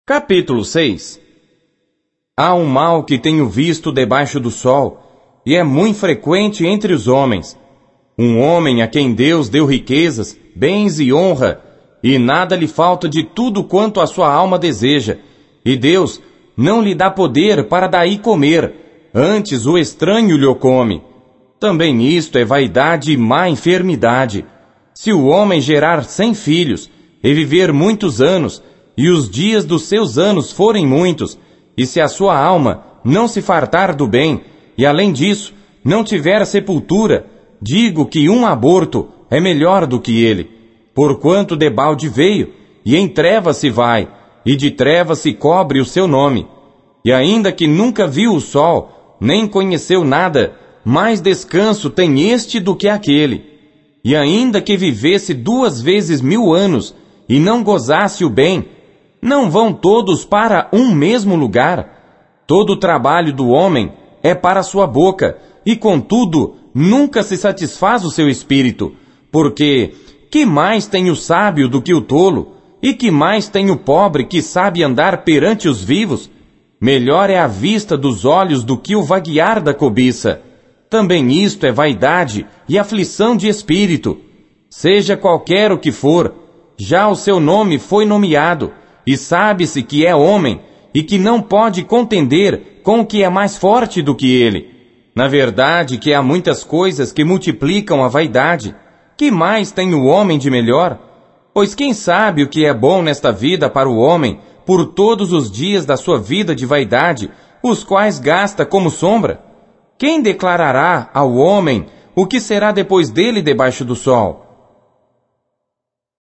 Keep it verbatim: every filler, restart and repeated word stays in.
Capítulo seis. Há um mal que tenho visto debaixo do sol, e é muito frequente entre os homens. Um homem a quem Deus deu riquezas, bens e honra, e nada lhe falta de tudo quanto a sua alma deseja, e Deus não lhe dá poder para daí comer, antes o estranho lhe o come. Também isto é vaidade e má enfermidade. Se o homem gerar cem filhos, e viver muitos anos, e os dias dos seus anos forem muitos, e se a sua alma não se fartar do bem, e além disso, não tiver sepultura, digo que um aborto é melhor do que ele, porquanto debalde veio, e em trevas se vai, e de trevas se cobre o seu nome. E ainda que nunca viu o sol, nem conheceu nada, mais descanso tem este do que aquele. E ainda que vivesse duas vezes mil anos, e não gozasse o bem, não vão todos para um mesmo lugar? Todo o trabalho do homem é para sua boca, e contudo, nunca se satisfaz o seu espírito, porque que mais tem o sábio do que o tolo? E que mais tem o pobre que sabe andar perante os vivos? Melhor é a vista dos olhos do que o vaguear da cobiça. Também isto é vaidade e aflição de espírito. Seja qualquer o que for, já o seu nome foi nomeado, e sabe-se que é homem, e que não pode contender com o que é mais forte do que ele. Na verdade que há muitas coisas que multiplicam a vaidade. Que mais tem o homem de melhor? Pois quem sabe o que é bom nesta vida para o homem, por todos os dias da sua vida de vaidade, os quais gasta como sombra? Quem declarará ao homem o que será depois dele debaixo do sol?